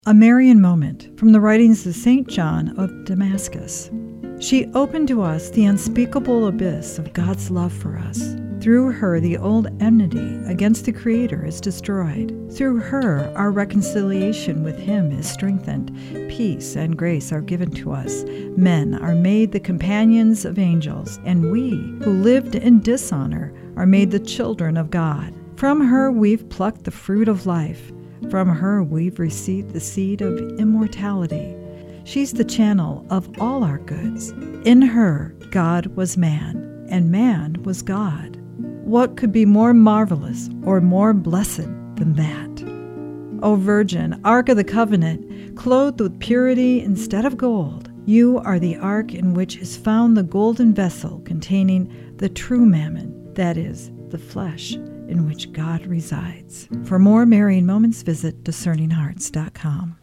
A Marian moment from the writings of St. John of Damascus. She opened to us the unspeakable abyss of God's love for us. Through her, the old enmity against the Creator is destroyed. Through her, our reconciliation with Him is strengthened. Peace and grace are given to us. Men are made the companions of angels, and we, who lived in dishonor, are made the children of God. From her, we've plucked the fruit of life. From her we've received the seed of immortality. She's the channel of all our goods. In her, God was man, and man was God. What could be more marvelous or more blessed than that? O Virgin, Ark of the Covenant, clothed with purity instead of gold, you are the ark in which is found the golden vessel containing the true mammon, that is, the flesh, in which God resides. For more Marian moments, visit discerninghearts.com.